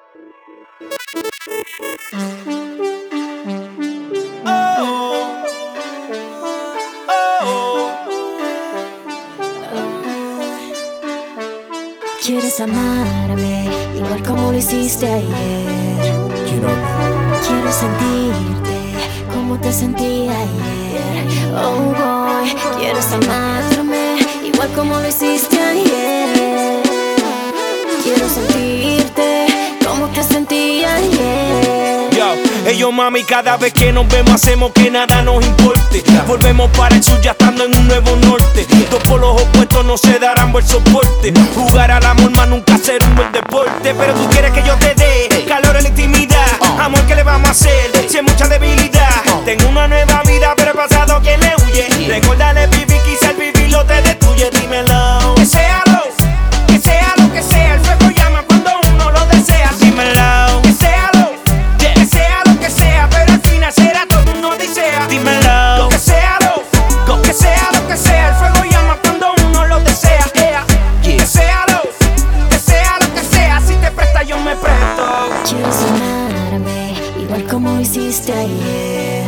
Quieres amarme igual como lo hiciste ayer. Quiero sentirte como te sentí ayer. Oh boy, quieres amarme igual como lo hiciste ayer. Quiero sentirte como te sentí ayer. Yo, mami, cada vez que nos vemos hacemos que nada nos importe. Volvemos para el sur ya estando en un nuevo norte. Dos polos opuestos no se darán buen soporte. Jugar al amor más nunca ser un buen deporte. Pero tú quieres que yo te dé calor en la intimidad. Amor, ¿qué le vamos a hacer? Si hay mucha debilidad. Tengo una nueva vida pero el pasado que le huye. Recuérdale vivir, quizá el vivirlo te destruye. Dímelo. Que sea lo que sea, el fuego llama cuando uno lo desea. Dímelo. Que sea lo que sea, pero al final será todo una odisea. Dímelo. Que sea lo que sea, el fuego llama cuando uno lo desea. Que sea lo que sea, si te presta yo me presto. Quieres amarme igual como lo hiciste ayer.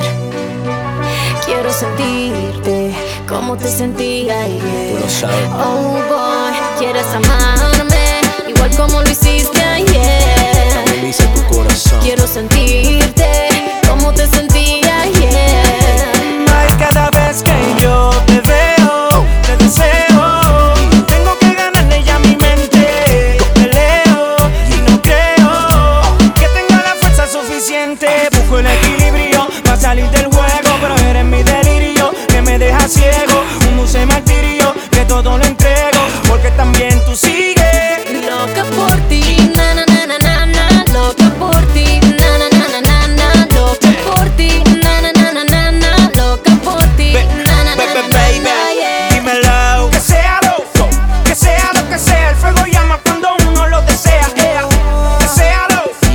Quiero sentirte como te sentí ayer. Tú lo sabes. Oh boy, quieres amarme igual como lo hiciste ayer. También dice tu corazón. Quiero sentirte como te sentí ayer. Ay, cada vez que yo te veo, te deseo. Tengo que ganarle ya mi mente. Peleo y no creo que tenga la fuerza suficiente. Busco el equilibrio para salir del juego, pero eres mi delirio que me deja ciego. Un dulce martirio que todo lo entrego, porque también tú sigues loca por ti, na na na na na na. Loca por ti, na na na na na na. Loca por ti, na na na na na na. Loca por ti, na na na na na, yeah. Dímelo. Que sea lo que sea, el fuego llama cuando uno lo desea. Que sea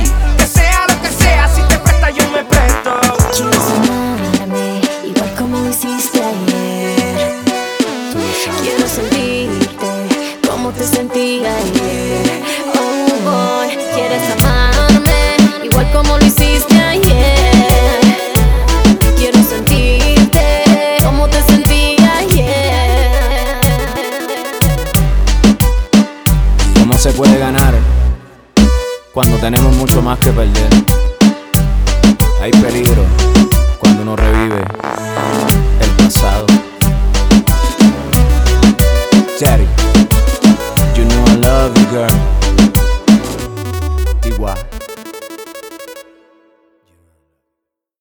lo que sea, si te presta yo me presto. Quieres amarme igual como lo hiciste ayer. Quiero sentirte como te sentí ayer. Oh boy, quieres amarme igual como lo hiciste ayer. Quiero sentirte como te sentí ayer. ¿Cómo se puede ganar cuando tenemos mucho más que perder? Hay peligro cuando uno revive el pasado. Daddy, you know I love you, girl. Igual.